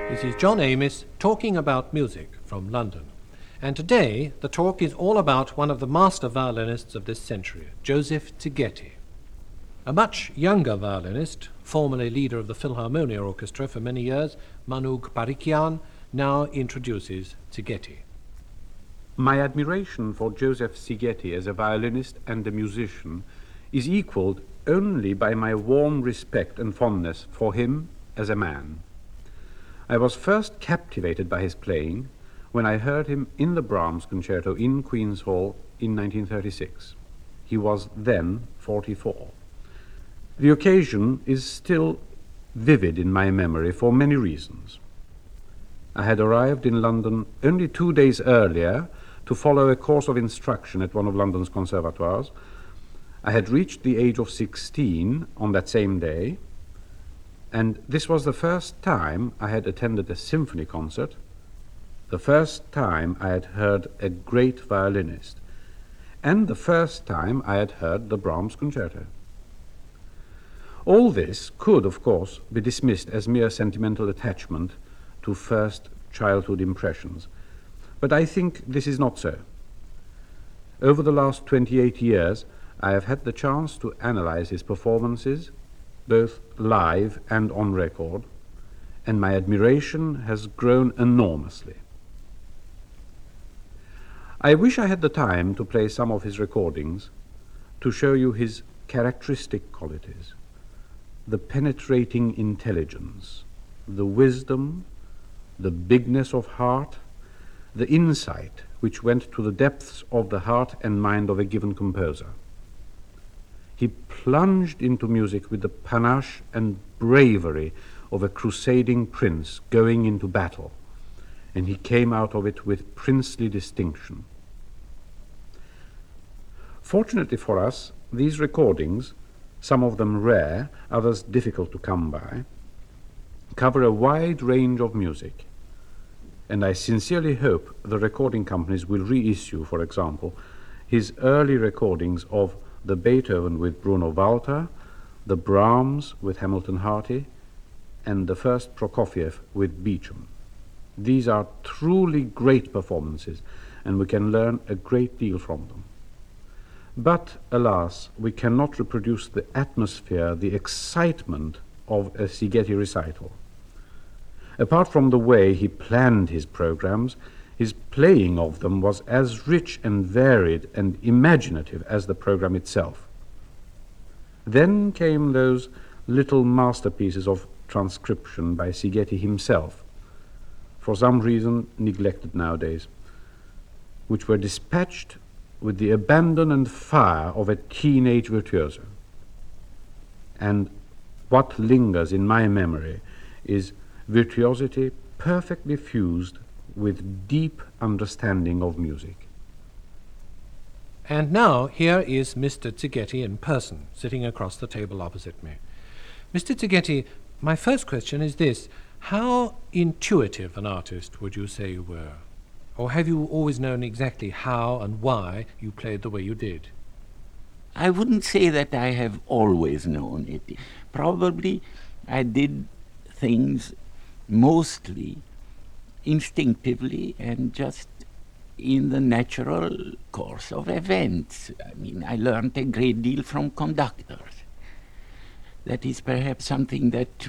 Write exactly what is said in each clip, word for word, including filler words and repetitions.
This is John Amis talking about music from London. And today the talk is all about one of the master violinists of this century, Joseph Szigeti. A much younger violinist, formerly leader of the Philharmonia Orchestra for many years, Manuk Parikyan, now introduces Szigeti. My admiration for Joseph Szigeti as a violinist and a musician is equalled only by my warm respect and fondness for him as a man. I was first captivated by his playing when I heard him in the Brahms concerto in Queen's Hall in nineteen thirty-six. He was then forty-four. The occasion is still vivid in my memory for many reasons. I had arrived in London only two days earlier to follow a course of instruction at one of London's conservatoires. I had reached the age of sixteen on that same day, and this was the first time I had attended a symphony concert, the first time I had heard a great violinist, and the first time I had heard the Brahms concerto. All this could, of course, be dismissed as mere sentimental attachment to first childhood impressions, but I think this is not so. Over the last twenty-eight years, I have had the chance to analyze his performances, both live and on record, and my admiration has grown enormously. I wish I had the time to play some of his recordings to show you his characteristic qualities, the penetrating intelligence, the wisdom, the bigness of heart, the insight which went to the depths of the heart and mind of a given composer. He plunged into music with the panache and bravery of a crusading prince going into battle, and he came out of it with princely distinction. Fortunately for us, these recordings, some of them rare, others difficult to come by, cover a wide range of music, and I sincerely hope the recording companies will reissue, for example, his early recordings of the Beethoven with Bruno Walter, the Brahms with Hamilton Harty, and the first Prokofiev with Beecham. These are truly great performances, and we can learn a great deal from them. But, alas, we cannot reproduce the atmosphere, the excitement of a Szigeti recital. Apart from the way he planned his programs, his playing of them was as rich and varied and imaginative as the program itself. Then came those little masterpieces of transcription by Szigeti himself, for some reason neglected nowadays, which were dispatched with the abandon and fire of a teenage virtuoso. And what lingers in my memory is virtuosity perfectly fused with deep understanding of music. And now here is Mister Szigeti in person, sitting across the table opposite me. Mister Szigeti, my first question is this: how intuitive an artist would you say you were? Or have you always known exactly how and why you played the way you did? I wouldn't say that I have always known it. Probably I did things mostly instinctively and just in the natural course of events. I mean, I learned a great deal from conductors. That is perhaps something that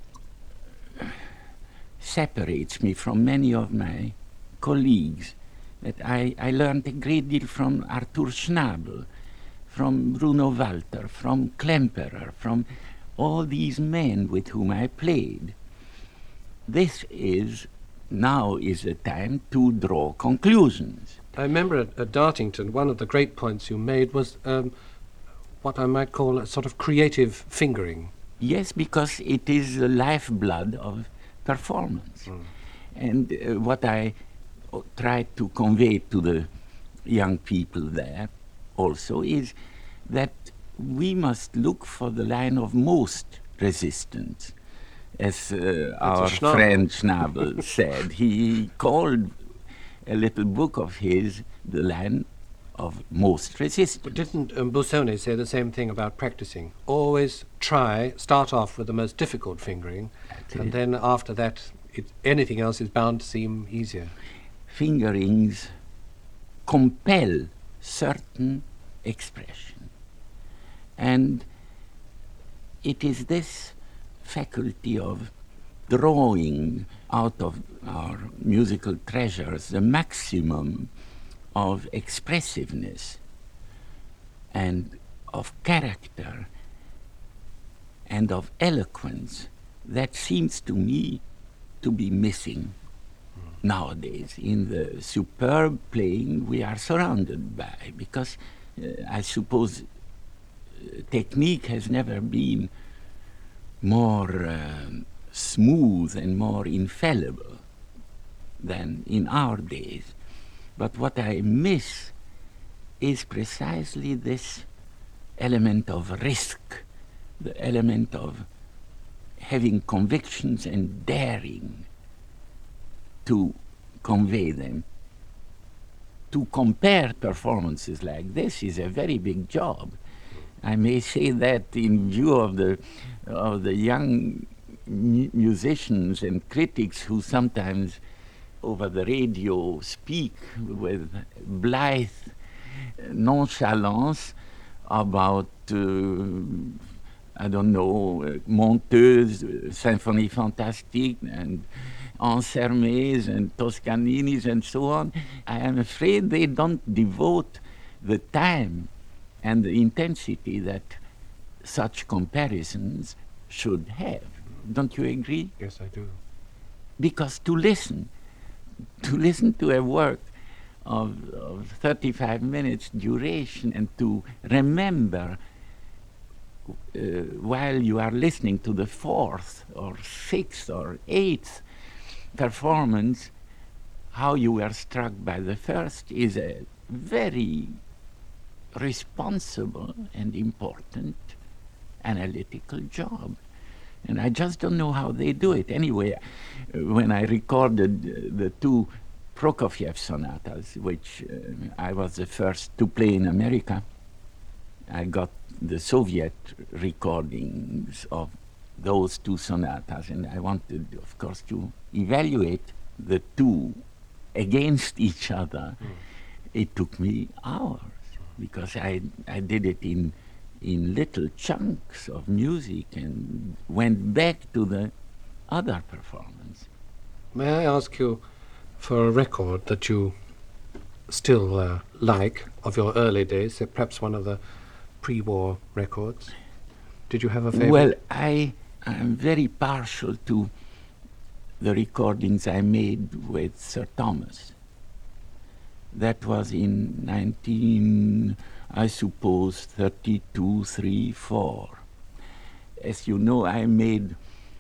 separates me from many of my colleagues, that I, I learned a great deal from Arthur Schnabel, from Bruno Walter, from Klemperer, from all these men with whom I played. This is Now is the time to draw conclusions. I remember at, at Dartington, one of the great points you made was um, what I might call a sort of creative fingering. Yes, because it is the lifeblood of performance. Mm. And uh, what I uh, try to convey to the young people there also is that we must look for the line of most resistance. As uh, our Schnabel. friend Schnabel said, he called a little book of his the line of most resistance. But didn't um, Busoni say the same thing about practicing? Always try, start off with the most difficult fingering, That's and it. then after that it, anything else is bound to seem easier. Fingerings compel certain expression. And it is this faculty of drawing out of our musical treasures the maximum of expressiveness and of character and of eloquence that seems to me to be missing nowadays in the superb playing we are surrounded by, because uh, I suppose uh, technique has never been more um, smooth and more infallible than in our days. But what I miss is precisely this element of risk, the element of having convictions and daring to convey them. To compare performances like this is a very big job. I may say that in view of the of the young mu- musicians and critics who sometimes over the radio speak with blithe nonchalance about uh, I don't know, uh, Monteuse, uh, Symphonie Fantastique, and Ansermes and Toscaninis and so on. I am afraid they don't devote the time and the intensity that such comparisons should have. Don't you agree? Yes, I do. Because to listen, to listen to a work of, of thirty-five minutes duration and to remember uh, while you are listening to the fourth or sixth or eighth performance how you were struck by the first is a very responsible and important analytical job. And I just don't know how they do it. Anyway, uh, when I recorded uh, the two Prokofiev sonatas, which uh, I was the first to play in America, I got the Soviet recordings of those two sonatas, and I wanted, of course, to evaluate the two against each other. Mm. It took me hours, because I, I did it in in little chunks of music and went back to the other performance. May I ask you for a record that you still uh, like of your early days, uh, perhaps one of the pre-war records? Did you have a favorite? Well, I am very partial to the recordings I made with Sir Thomas. That was in nineteen, I suppose, thirty-two, three, four. As you know, I made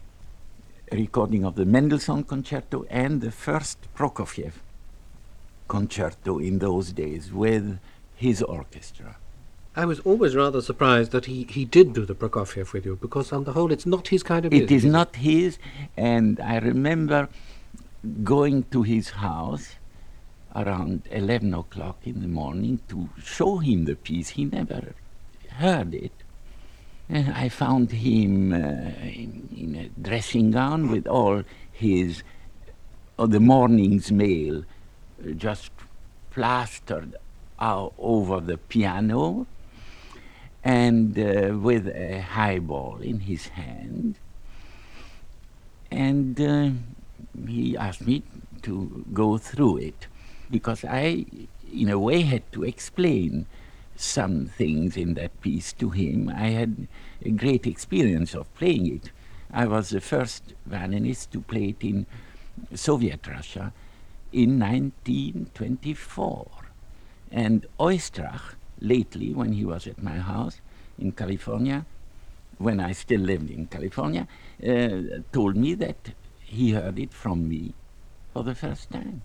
a recording of the Mendelssohn Concerto and the first Prokofiev Concerto in those days with his orchestra. I was always rather surprised that he, he did do the Prokofiev with you, because on the whole it's not his kind of music. It is not his, and I remember going to his house around eleven o'clock in the morning to show him the piece. He never heard it. And I found him uh, in, in a dressing gown with all his, uh, the morning's mail uh, just plastered out over the piano, and uh, with a highball in his hand. And uh, he asked me to go through it, because I, in a way, had to explain some things in that piece to him. I had a great experience of playing it. I was the first violinist to play it in Soviet Russia in nineteen twenty-four. And Oistrach, lately, when he was at my house in California, when I still lived in California, uh, told me that he heard it from me for the first time.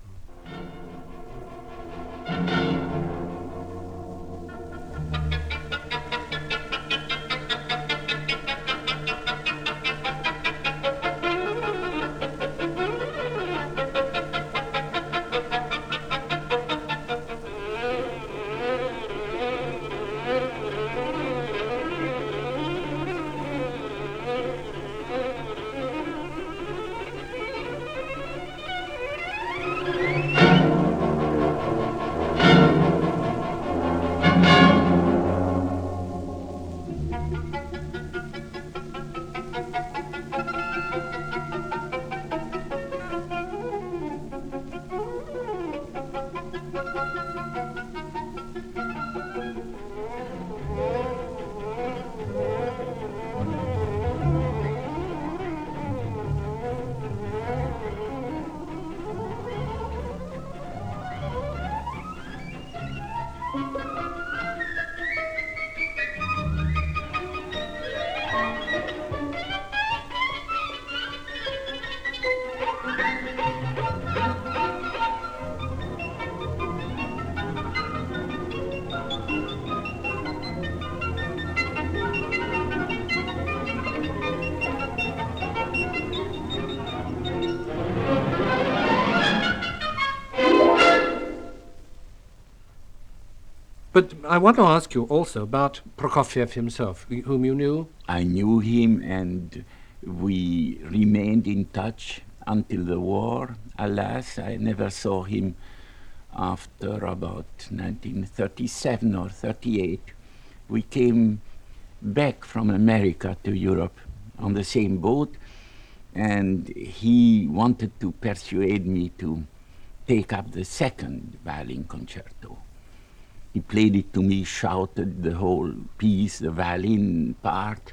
But I want to ask you also about Prokofiev himself, wh- whom you knew. I knew him, and we remained in touch until the war. Alas, I never saw him after about nineteen thirty-seven or thirty-eight. We came back from America to Europe on the same boat, and he wanted to persuade me to take up the second violin concerto. He played it to me, shouted the whole piece, the violin part.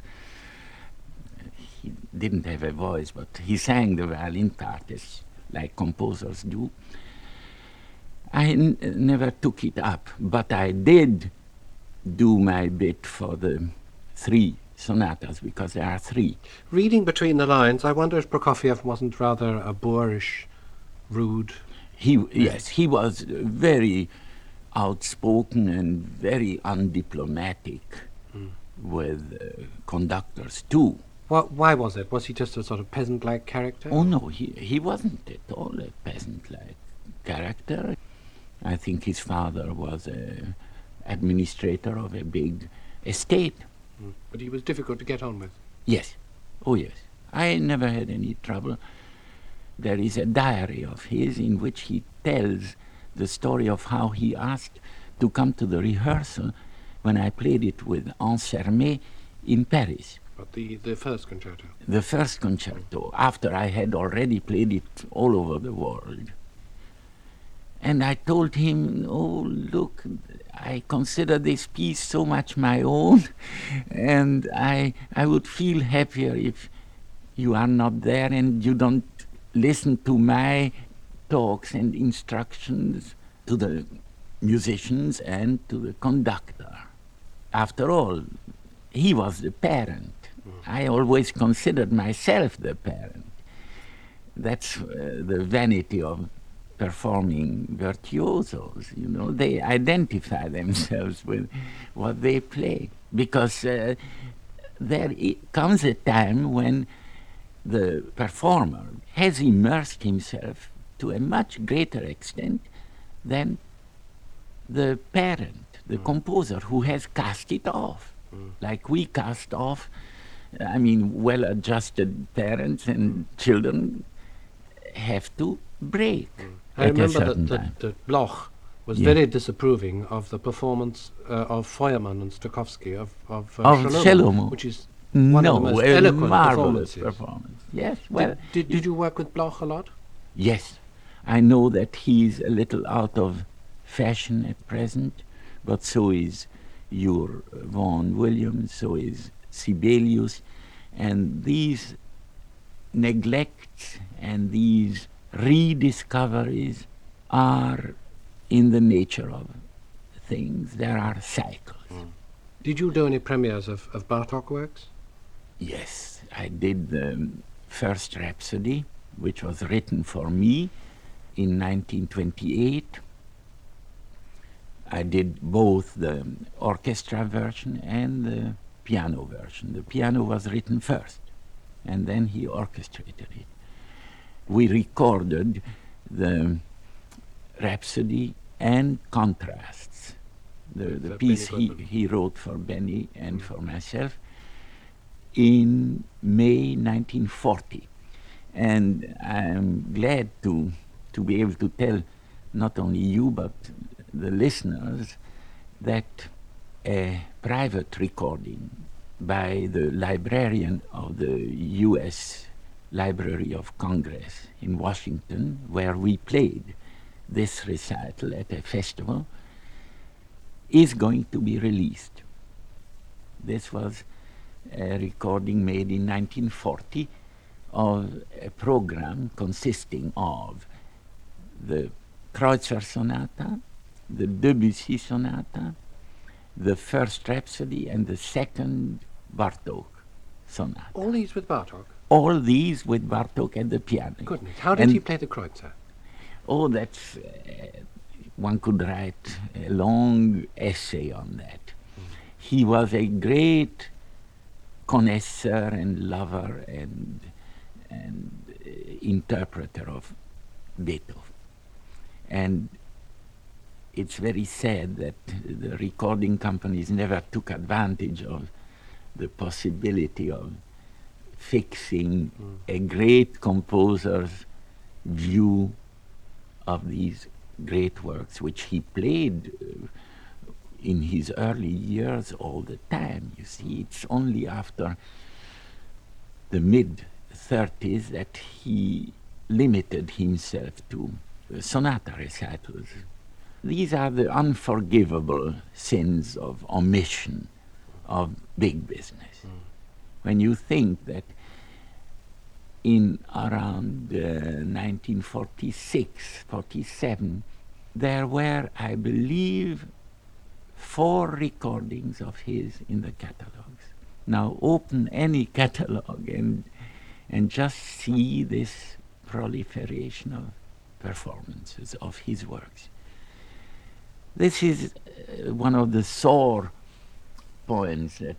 He didn't have a voice, but he sang the violin part as like composers do. I n- never took it up, but I did do my bit for the three sonatas, because there are three. Reading between the lines, I wonder if Prokofiev wasn't rather a boorish, rude... He, yes, he was very outspoken and very undiplomatic Mm. with uh, conductors too. Why, why was it? Was he just a sort of peasant-like character? Oh no, he, he wasn't at all a peasant-like character. I think his father was a administrator of a big estate. Mm. But he was difficult to get on with. Yes, oh yes. I never had any trouble. There is a diary of his in which he tells the story of how he asked to come to the rehearsal when I played it with Ansermet in Paris. But the, the first concerto. The first concerto, after I had already played it all over the world. And I told him, oh, look, I consider this piece so much my own, and I, I would feel happier if you are not there and you don't listen to my talks and instructions to the musicians and to the conductor. After all, he was the parent. Mm. I always considered myself the parent. That's uh, the vanity of performing virtuosos, you know. They identify themselves with what they play, because uh, there I- comes a time when the performer has immersed himself to a much greater extent than the parent, the mm. composer, who has cast it off, mm. like we cast off, I mean, well-adjusted parents and children have to break. Mm. I remember that, that, that Bloch was yeah. very disapproving of the performance uh, of Feuermann and Stokowski of, of, uh, of Shelomo, which is one no, of the most a eloquent marvelous performances. Performance. Yes, well, did, did, did you work with Bloch a lot? Yes, I know that he's a little out of fashion at present, but so is your Vaughan Williams, so is Sibelius, and these neglects and these rediscoveries are in the nature of things. There are cycles. Mm. Did you do any premieres of, of Bartók works? Yes, I did the first Rhapsody, which was written for me in nineteen twenty-eight. I did both the orchestra version and the piano version. The piano was written first, and then he orchestrated it. We recorded the Rhapsody and Contrasts, the, the piece he, he wrote for Benny and mm. for myself, in May nineteen forty. And I'm glad to, to be able to tell not only you but the listeners that a private recording by the librarian of the U S Library of Congress in Washington, where we played this recital at a festival, is going to be released. This was a recording made in nineteen forty of a program consisting of the Kreutzer Sonata, the Debussy Sonata, the first Rhapsody, and the second Bartók Sonata. All these with Bartók? All these with Bartók at the piano. Goodness, how did and he play the Kreutzer? Oh, that's... Uh, one could write a long essay on that. Mm. He was a great connoisseur and lover and, and uh, interpreter of Beethoven. And it's very sad that the recording companies never took advantage of the possibility of fixing mm. a great composer's view of these great works, which he played uh, in his early years all the time. You see, it's only after the mid-thirties that he limited himself to uh, sonata recitals. These are the unforgivable sins of omission of big business. Mm. When you think that in around uh, nineteen forty-six, forty-seven, there were, I believe, four recordings of his in the catalogues. Now open any catalogue and, and just see this proliferation of performances of his works. This is uh, one of the sore points that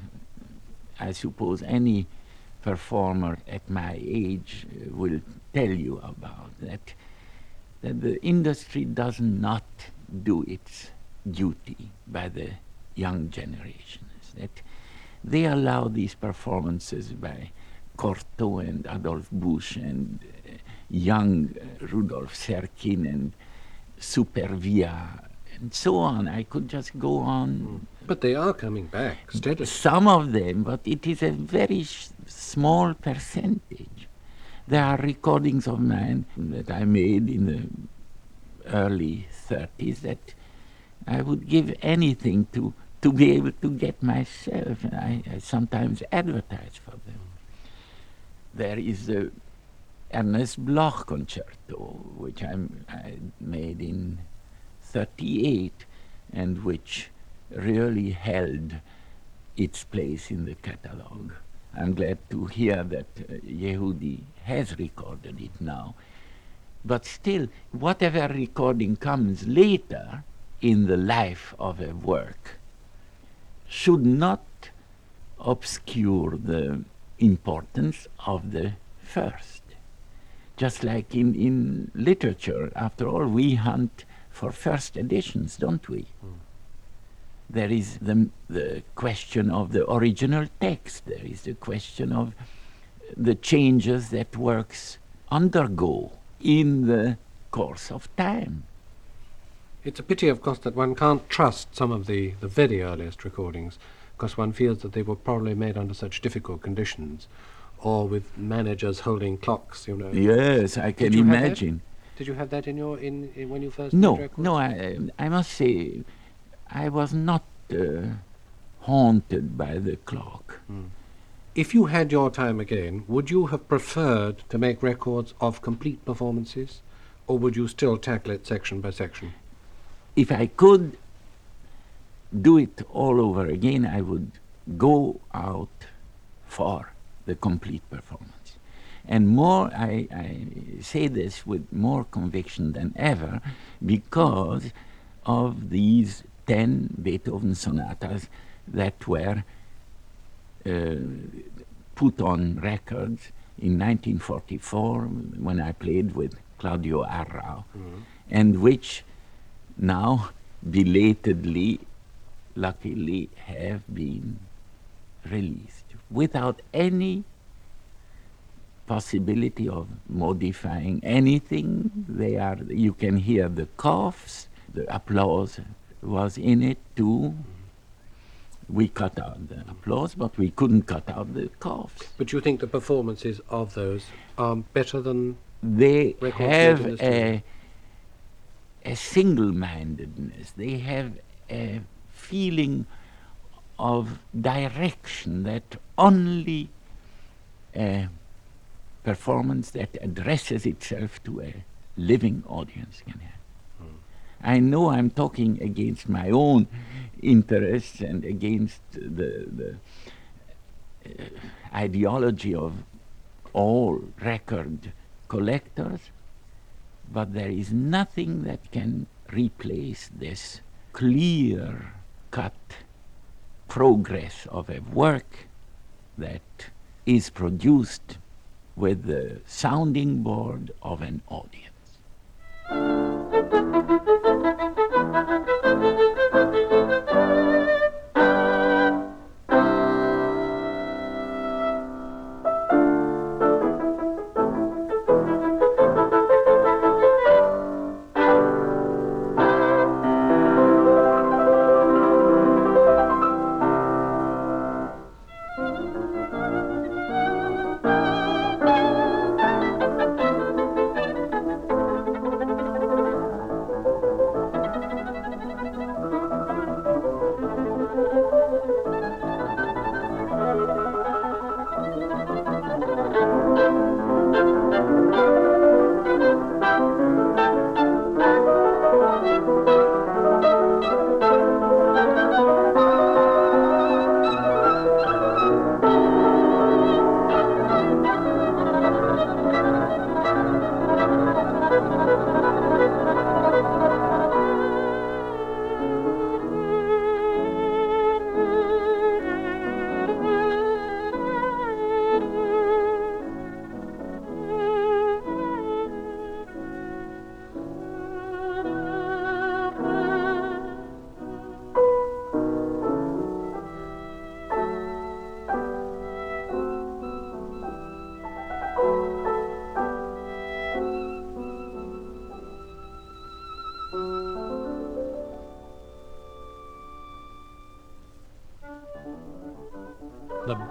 I suppose any performer at my age uh, will tell you about, that, that the industry does not do its duty by the young generations, that they allow these performances by Cortot and Adolphe Busch and uh, young uh, Rudolf Serkin and Supervia and so on. I could just go on. But they are coming back steadily. Some of them, but it is a very sh- small percentage. There are recordings of mine that I made in the early thirties that I would give anything to, to be able to get myself. I, I sometimes advertise for them. There is the Ernest Bloch concerto, which I'm, I made in thirty-eight, and which really held its place in the catalogue. I'm glad to hear that uh, Yehudi has recorded it now. But still, whatever recording comes later in the life of a work should not obscure the importance of the first. Just like in, in literature, after all, we hunt for first editions, don't we? Mm. There is the, the question of the original text. There is the question of the changes that works undergo in the course of time. It's a pity, of course, that one can't trust some of the, the very earliest recordings, because one feels that they were probably made under such difficult conditions, or with managers holding clocks, you know. Yes, I can imagine. Did you have that in your in, in when you first no, made records? No, I, I must say, I was not uh, haunted by the clock. Mm. If you had your time again, would you have preferred to make records of complete performances, or would you still tackle it section by section? If I could do it all over again, I would go out for the complete performance. And more, I, I say this with more conviction than ever, because of these ten Beethoven sonatas that were uh, put on records in nineteen forty-four when I played with Claudio Arrau, mm-hmm. and which now belatedly, luckily, have been released without any possibility of modifying anything. They are, you can hear the coughs, the applause was in it too. We cut out the applause, but we couldn't cut out the coughs. But you think the performances of those are better than they have in a, a single-mindedness. They have a feeling of direction that only a performance that addresses itself to a living audience can have. Mm. I know I'm talking against my own interests and against the, the uh, ideology of all record collectors, but there is nothing that can replace this clear-cut progress of a work that is produced with the sounding board of an audience.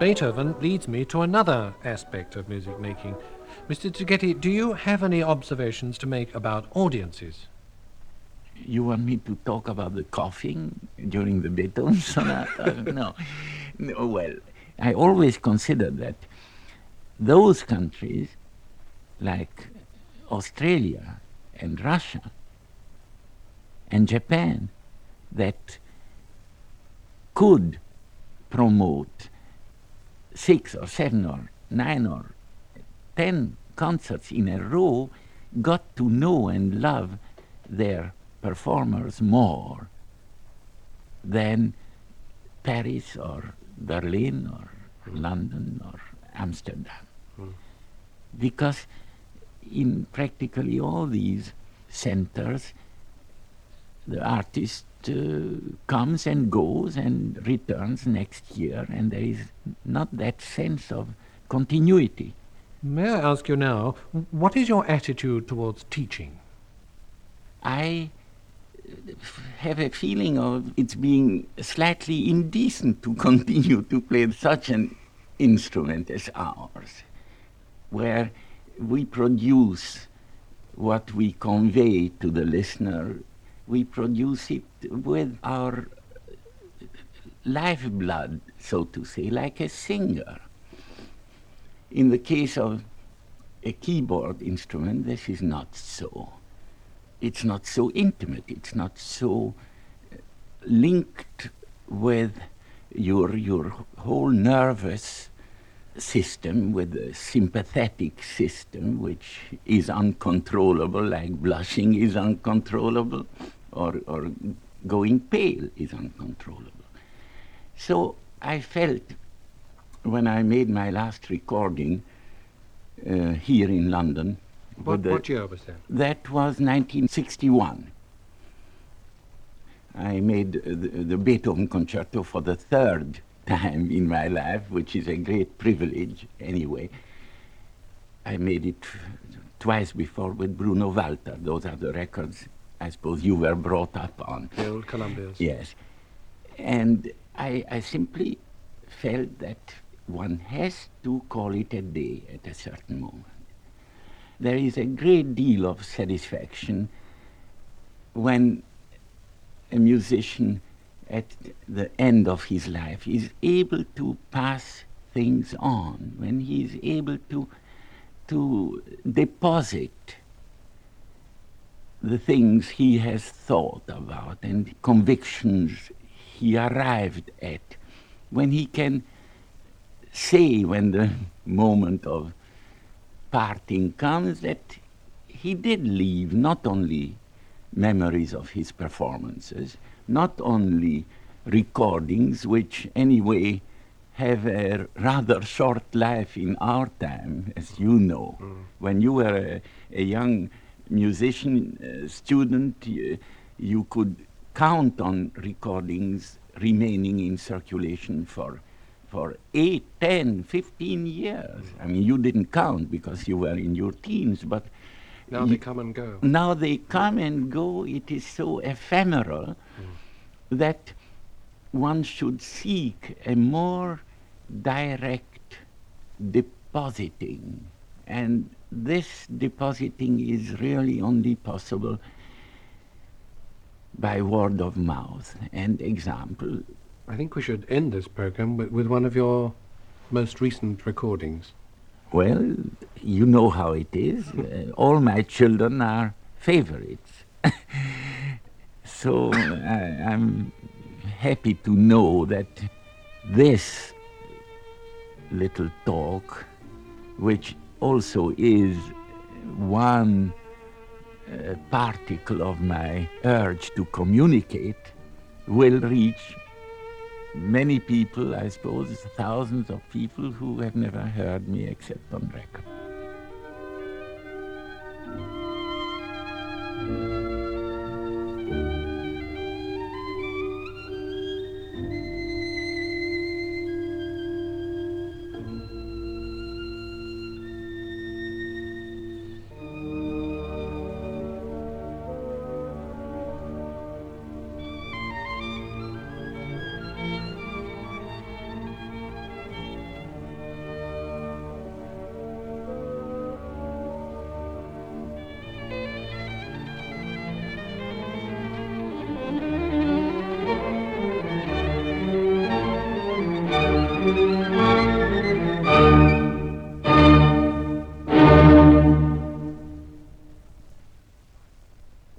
Beethoven leads me to another aspect of music making. Mister Szigeti, do you have any observations to make about audiences? You want me to talk about the coughing during the Beethoven sonata? no. no. Well, I always consider that those countries, like Australia and Russia and Japan, that could promote six or seven or nine or ten concerts in a row, got to know and love their performers more than Paris or Berlin or mm. London or Amsterdam. Mm. Because in practically all these centers, the artist uh, comes and goes and returns next year, and there is not that sense of continuity. May I ask you now, what is your attitude towards teaching? I have a feeling of it's being slightly indecent to continue to play such an instrument as ours, where we produce what we convey to the listener. We produce it with our lifeblood, so to say, like a singer. In the case of a keyboard instrument, this is not so. It's not so intimate. It's not so linked with your your whole nervous system, with the sympathetic system, which is uncontrollable, like blushing is uncontrollable, or, or going pale is uncontrollable. So I felt, when I made my last recording uh, here in London. What, the, what year was that? That was nineteen sixty-one. I made uh, the, the Beethoven Concerto for the third time in my life, which is a great privilege anyway. I made it twice before with Bruno Walter. Those are the records I suppose you were brought up on. The old Columbias. Yes. And I, I simply felt that one has to call it a day at a certain moment. There is a great deal of satisfaction when a musician at the end of his life is able to pass things on, when he is able to, to deposit the things he has thought about and convictions he arrived at, when he can say, when the moment of parting comes, that he did leave not only memories of his performances, not only recordings, which anyway have a rather short life in our time, as you know. Mm. When you were a, a young musician, uh, student, you, you could count on recordings remaining in circulation for for eight, ten, fifteen years. Mm. I mean, you didn't count because you were in your teens, but now they come and go. Now they come and go. It is so ephemeral mm. that one should seek a more direct depositing. And this depositing is really only possible by word of mouth and example. I think we should end this program with, with one of your most recent recordings. Well, you know how it is. uh, all my children are favorites. So I, I'm happy to know that this little talk, which also is one uh, particle of my urge to communicate, will reach many people, I suppose, thousands of people who have never heard me except on record.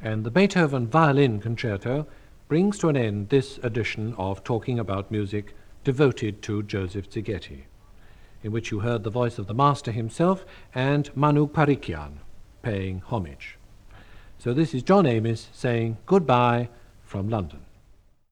And the Beethoven Violin Concerto brings to an end this edition of Talking About Music devoted to Joseph Szigeti, in which you heard the voice of the master himself and Manu Parikyan paying homage. So this is John Amis saying goodbye from London.